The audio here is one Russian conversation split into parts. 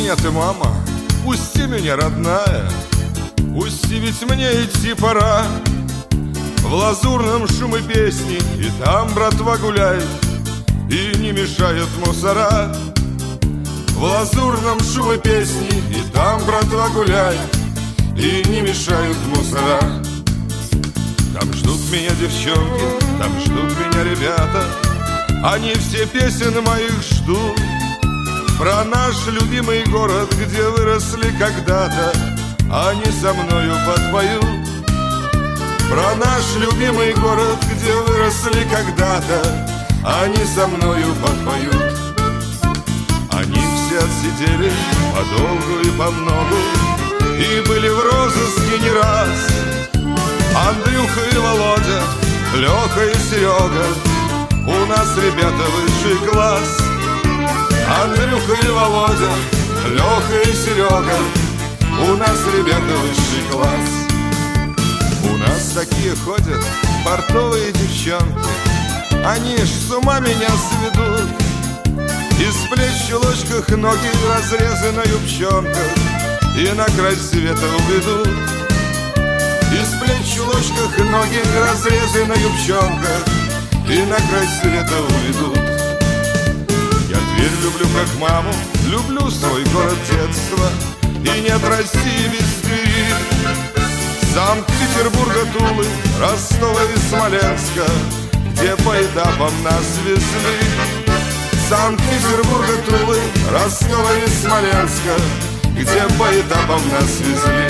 меня ты, мама, пусти меня, родная, пусти, ведь мне идти пора. В лазурном шуме песни и там братва гуляет, и не мешают мусора. В лазурном шуме песни и там братва гуляет, и не мешают мусора. Там ждут меня девчонки, там ждут меня ребята, они все песен моих ждут. Про наш любимый город, где выросли когда-то, они со мною подпоют. Про наш любимый город, где выросли когда-то, они со мною подпоют. Они все отсидели подолгу и помногу, и были в розыске не раз. Андрюха и Володя, Леха и Серега, у нас ребята высший класс. Андрюха и Володя, Леха и Серега, у нас ребята высший класс. У нас такие ходят портовые девчонки, они ж с ума меня сведут. Из плеч в чулочках ноги разрезы на юбчонках, и на край света уведут. Из плеч в чулочках ноги разрезы на юбчонках, и на край света уведут. Я Тверь люблю как маму, люблю свой город детства, и нет России без Твери. Санкт-Петербурга, Тулы, Ростова и Смоленска, где по этапам нас везли. Санкт-Петербурга, Тулы, Ростова и Смоленска, где по этапам нас везли.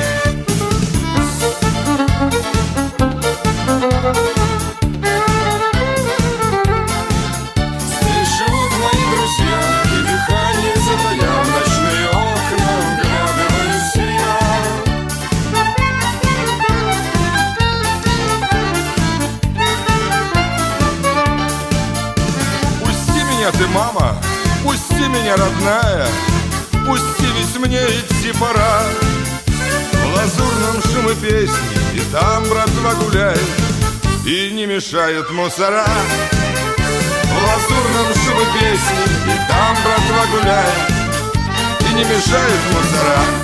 Здесь живут мои друзья, и дыхание затая, в ночные окна вглядываюсь я. Пусти меня ты, мама, пусти меня, родная, пусти, ведь мне идти пора. В лазурном шуме песни и там братва гуляет, и не мешают мусора. В лазурном шуме песни и там братва гуляет, и не мешают мусора.